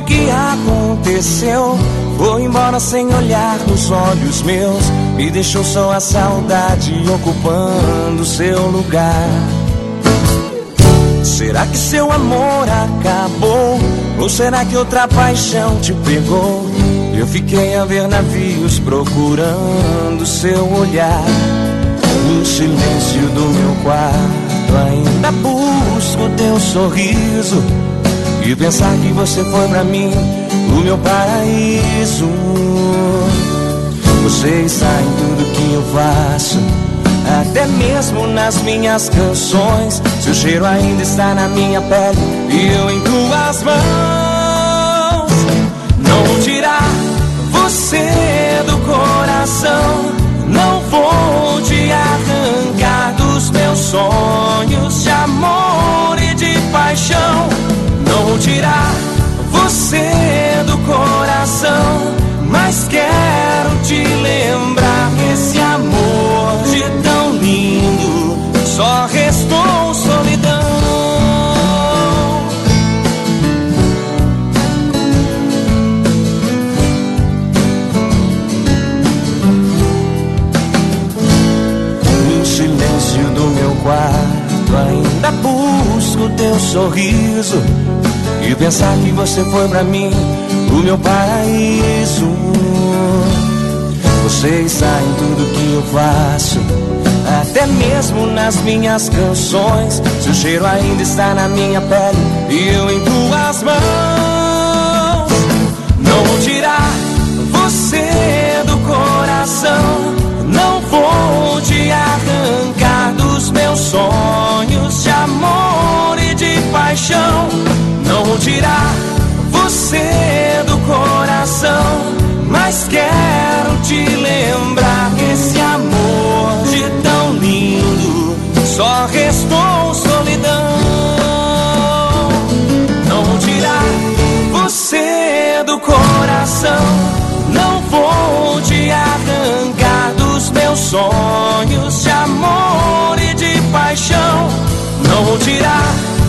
que aconteceu? Foi embora sem olhar nos olhos meus, me deixou só a saudade ocupando seu lugar. Será que seu amor acabou? Ou será que outra paixão te pegou? Eu fiquei a ver navios procurando seu olhar. No silêncio do meu quarto ainda busco teu sorriso e pensar que você foi pra mim o meu paraíso. Você está em tudo que eu faço, até mesmo nas minhas canções. Seu cheiro ainda está na minha pele e eu em tuas mãos. Não vou tirar você do coração, não vou te arrancar dos meus sonhos de amor e de paixão. Não vou tirar você do coração, mas quero te lembrar que esse amor de tão lindo só restou solidão. No silêncio do meu quarto ainda busco teu sorriso e pensar que você foi pra mim o meu paraíso. Você está em tudo que eu faço, até mesmo nas minhas canções. Seu cheiro ainda está na minha pele e eu em tuas mãos. Não vou tirar você do coração, não vou te arrancar dos meus sonhos de amor e de paixão. Não vou tirar você do coração, mas quero te lembrar que esse amor de tão lindo só restou solidão. Não vou tirar você do coração, não vou te arrancar dos meus sonhos de amor e de paixão. Não vou tirar